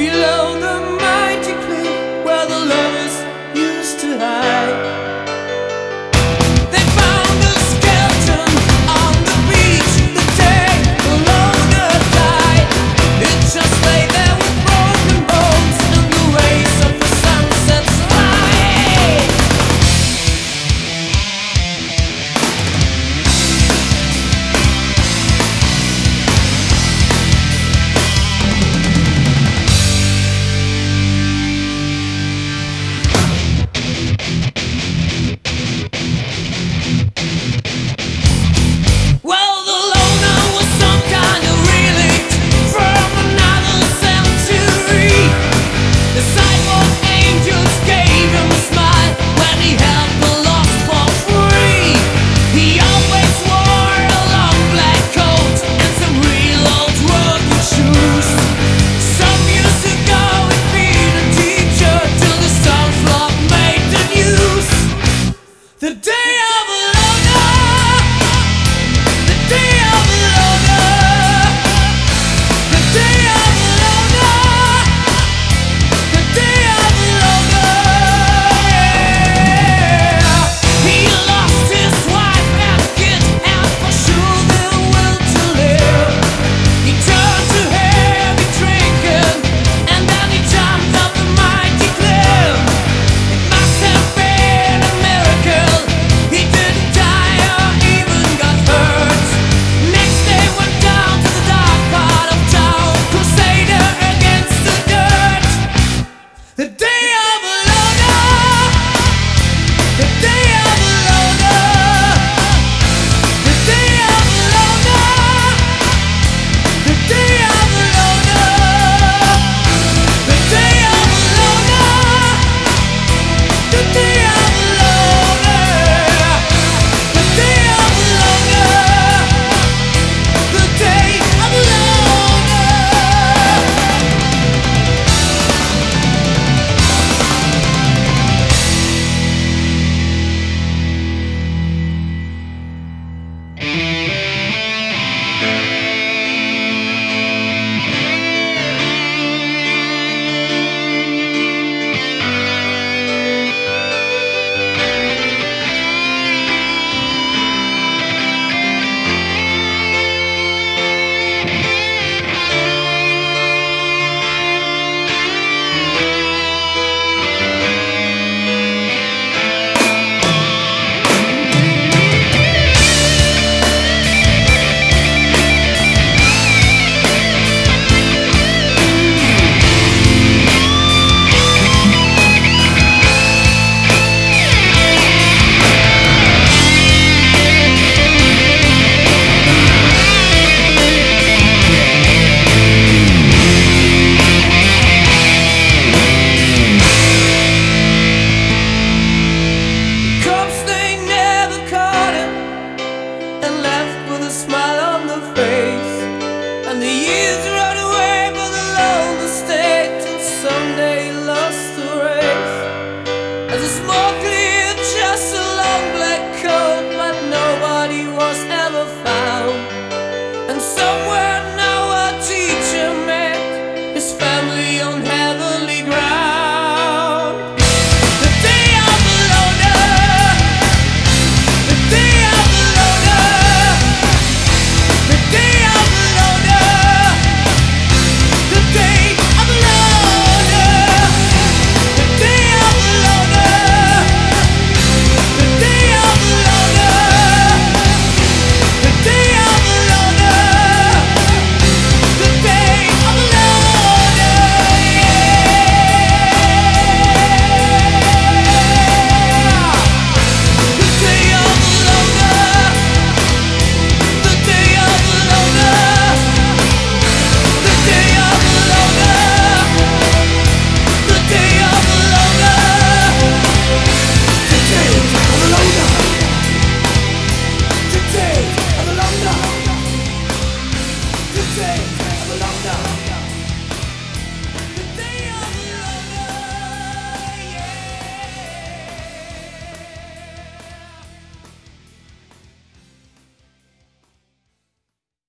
below the mighty cliff where the lovers used to hide. They found a skeleton on the beach the day the loner died. It just lay there with broken bones and the rays of the sunset's light. Well, the loner was some kind of relic from another century. The sidewalk angels gave him a smile when he held the lost for free. He always wore a long black coat and some real old rugged shoes. Some used to go and be the teacher till the stone floor made the news. The day of a loner, the day of a loner, the day of a loner, the day of a loner. He lost his wife and kid and for sure the will to live. He turned to heavy drinking and then he jumped off the mighty cliff. It must have been a miracle. He didn't die or even got hurt. Next day went down to the dark part of town, crusader against the dirt. The day of a loner, the day of a loner, the day of a loner, the day of a loner, the day of a loner, the day of a loner, the day of a loner, the day of a loner. Cops, they never caught him and left with a smile on their face. And the years run away, but the lonely stayed till someday he lost the race. As the smoke cleared, just a long black coat, but nobody was ever found. And somewhere now our teacher met his family on heavenly ground. The day of a loner, the day of a loner, the day of a loner, the day of a loner, the day of a loner, the day of a loner, the day of a loner, the day of a loner. The day of a loner, the day of a loner, the day of a loner, the day of a loner, the day of a loner, the day of a loner, the day.